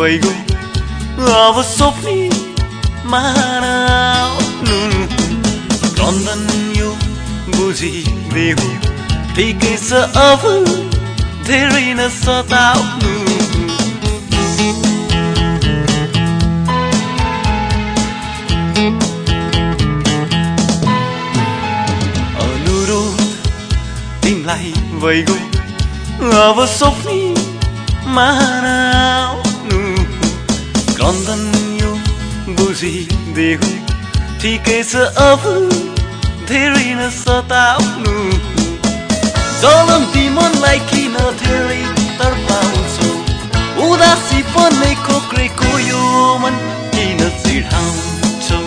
भइगयो अब सोप्ने मानाउनु क्रन्दन यो बुझिदेऊ ठिकै छ अब धेरै नसताउनु अनुरोध तिमीलाई भइगयो अब सोप्ने मानाउनु क्रन्दन यो बुझिदेऊ ठिकै छ अब धेरै नसताउनु जलन्ती मनलाई किन धेरै तर्पाउँछौ उदासी पन्नै खोक्रेको यो मन किन चिढाउँछौ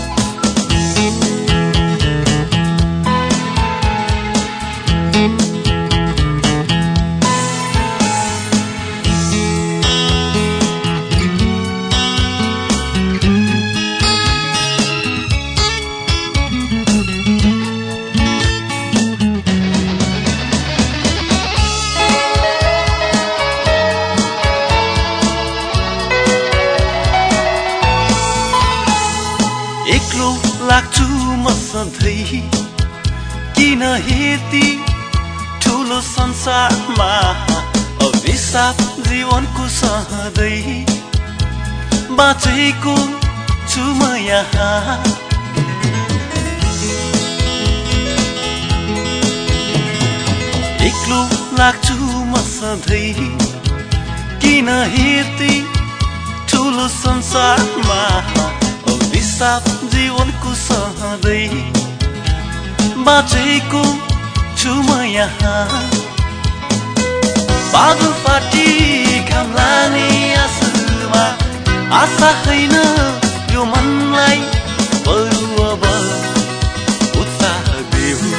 एक्लो लाग्छु म सधैँ किन यति ठुलो संसारमा अभिशाप जीवनको सधैँ बाँचेको छु म यहाँ एक्लो लाग्छु म सधैँ किन यति ठुलो संसारमा अभिशाप जीवनको सधैँ बाँचेको छु म यहाँ बादल फाटी घाम लाने आशामा आशा होइन यो मनलाई बरु अब उत्साह देऊ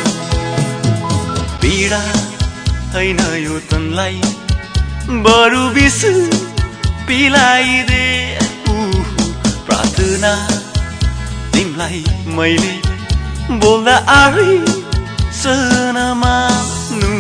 पीडा होइन यो तनलाई बरु विष पिलाइदे प्रार्थना तिमीलाई मैले बोल्दा आरै सनमानु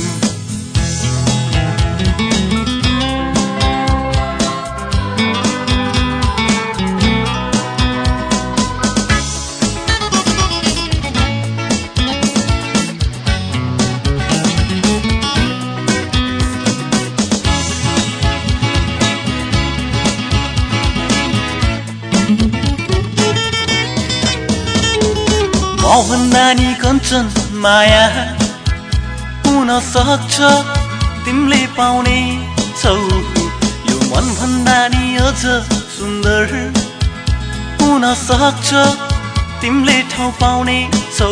भन्दा नि कञ्चन माया हुन सक्छ तिमीले पाउने छौ यो मन भन्दा नि अझ सुन्दर हुन सक्छ तिमीले ठाउँ पाउने छौ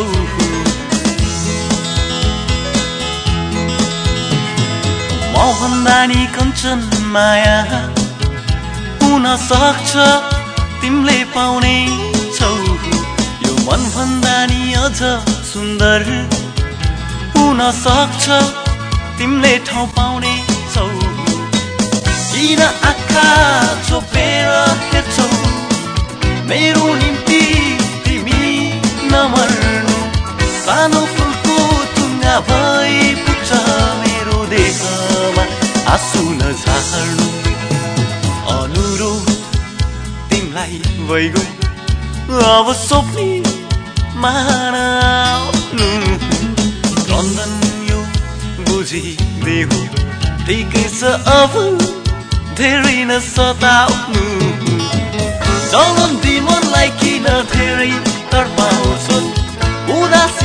म भन्दा नि कञ्चन माया हुन सक्छ तिमीले पाउने छौ मन भन्दा नि अझ सुन्दर हुन सक्छ तिमीले ठाउँ पाउने छौ किन आँखा छोपेर हेर्छौ मेरो निम्ति तिमी नमर्नु सानो फुलको तुङ्गा भई पुग्छ मेरो देहमा आँसु नझार्नु अनुरोध तिमीलाई भइगयो अब सोप्ने मानाउनु क्रन्दन यो बुझिदेऊ ठिकै छ अब धेरै नसताउनु जलन्ती मनलाई किन धेरै तर्पाउँछौ उदासी